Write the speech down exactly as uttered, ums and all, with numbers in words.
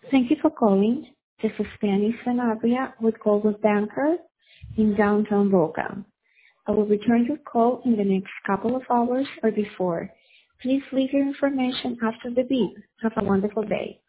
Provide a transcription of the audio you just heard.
Thank you for calling. This is Fanny Sanabria with Coldwell Banker in downtown Boca. I will return your call in the next couple of hours or before. Please leave your information after the beep. Have a wonderful day.